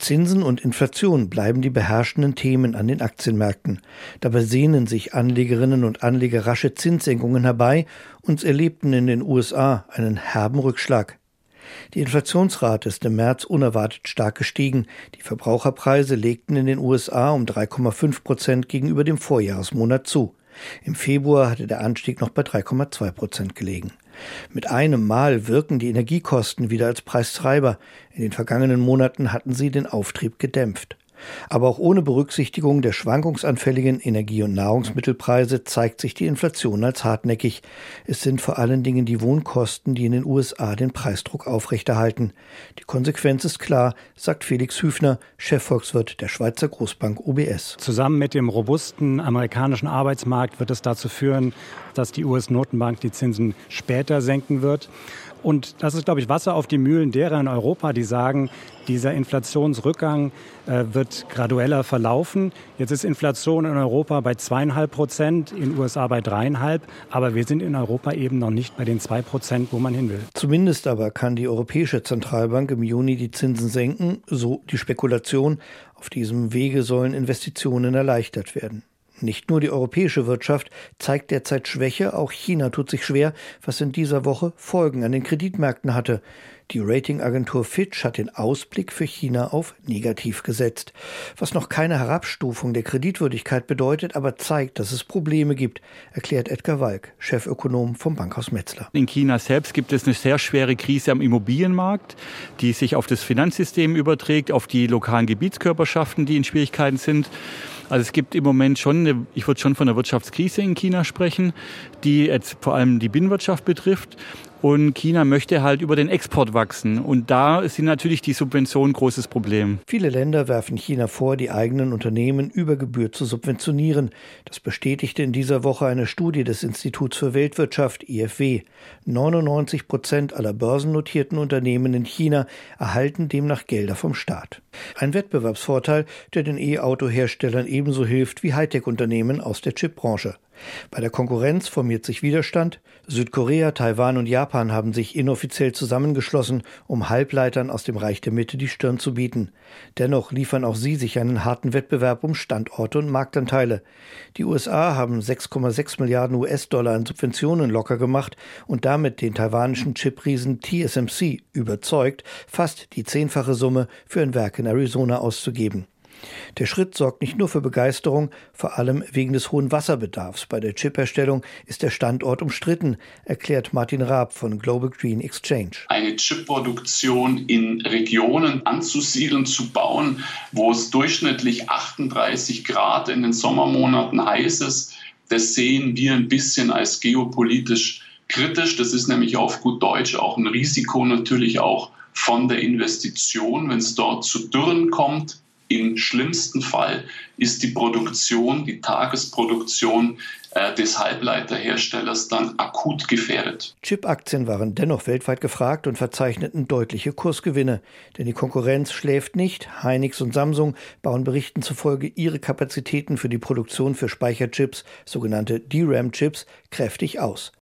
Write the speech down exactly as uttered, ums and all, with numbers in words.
Zinsen und Inflation bleiben die beherrschenden Themen an den Aktienmärkten. Dabei sehnen sich Anlegerinnen und Anleger rasche Zinssenkungen herbei und erlebten in den U S A einen herben Rückschlag. Die Inflationsrate ist im März unerwartet stark gestiegen. Die Verbraucherpreise legten in den U S A um drei Komma fünf Prozent gegenüber dem Vorjahresmonat zu. Im Februar hatte der Anstieg noch bei drei Komma zwei Prozent gelegen. Mit einem Mal wirken die Energiekosten wieder als Preistreiber. In den vergangenen Monaten hatten sie den Auftrieb gedämpft. Aber auch ohne Berücksichtigung der schwankungsanfälligen Energie- und Nahrungsmittelpreise zeigt sich die Inflation als hartnäckig. Es sind vor allen Dingen die Wohnkosten, die in den U S A den Preisdruck aufrechterhalten. Die Konsequenz ist klar, sagt Felix Hüfner, Chefvolkswirt der Schweizer Großbank U B S. Zusammen mit dem robusten amerikanischen Arbeitsmarkt wird es dazu führen, dass die U S-Notenbank die Zinsen später senken wird. Und das ist, glaube ich, Wasser auf die Mühlen derer in Europa, die sagen, dieser Inflationsrückgang äh, wird gradueller verlaufen. Jetzt ist Inflation in Europa bei zweieinhalb Prozent, in den U S A bei dreieinhalb. Aber wir sind in Europa eben noch nicht bei den zwei Prozent, wo man hin will. Zumindest aber kann die Europäische Zentralbank im Juni die Zinsen senken, so die Spekulation. Auf diesem Wege sollen Investitionen erleichtert werden. Nicht nur die europäische Wirtschaft zeigt derzeit Schwäche, auch China tut sich schwer, was in dieser Woche Folgen an den Kreditmärkten hatte. Die Ratingagentur Fitch hat den Ausblick für China auf negativ gesetzt, was noch keine Herabstufung der Kreditwürdigkeit bedeutet, aber zeigt, dass es Probleme gibt, erklärt Edgar Walk, Chefökonom vom Bankhaus Metzler. In China selbst gibt es eine sehr schwere Krise am Immobilienmarkt, die sich auf das Finanzsystem überträgt, auf die lokalen Gebietskörperschaften, die in Schwierigkeiten sind. Also es gibt im Moment schon, eine, ich würde schon von einer Wirtschaftskrise in China sprechen, die jetzt vor allem die Binnenwirtschaft betrifft. Und China möchte halt über den Export wachsen. Und da sind natürlich die Subventionen ein großes Problem. Viele Länder werfen China vor, die eigenen Unternehmen über Gebühr zu subventionieren. Das bestätigte in dieser Woche eine Studie des Instituts für Weltwirtschaft, I F W. neunundneunzig Prozent aller börsennotierten Unternehmen in China erhalten demnach Gelder vom Staat. Ein Wettbewerbsvorteil, der den E-Auto-Herstellern ebenso hilft wie Hightech-Unternehmen aus der Chipbranche. Bei der Konkurrenz formiert sich Widerstand. Südkorea, Taiwan und Japan haben sich inoffiziell zusammengeschlossen, um Halbleitern aus dem Reich der Mitte die Stirn zu bieten. Dennoch liefern auch sie sich einen harten Wettbewerb um Standorte und Marktanteile. Die U S A haben sechs Komma sechs Milliarden U S-Dollar an Subventionen locker gemacht und damit den taiwanischen Chipriesen T S M C überzeugt, fast die zehnfache Summe für ein Werk in Arizona auszugeben. Der Schritt sorgt nicht nur für Begeisterung, vor allem wegen des hohen Wasserbedarfs. Bei der Chipherstellung ist der Standort umstritten, erklärt Martin Raab von Global Green Exchange. Eine Chipproduktion in Regionen anzusiedeln, zu bauen, wo es durchschnittlich achtunddreißig Grad in den Sommermonaten heiß ist, das sehen wir ein bisschen als geopolitisch kritisch. Das ist nämlich auf gut Deutsch auch ein Risiko natürlich auch von der Investition, wenn es dort zu Dürren kommt. Im schlimmsten Fall ist die Produktion, die Tagesproduktion äh, des Halbleiterherstellers dann akut gefährdet. Chip-Aktien waren dennoch weltweit gefragt und verzeichneten deutliche Kursgewinne. Denn die Konkurrenz schläft nicht. Hynix und Samsung bauen Berichten zufolge ihre Kapazitäten für die Produktion für Speicherchips, sogenannte D RAM-Chips, kräftig aus.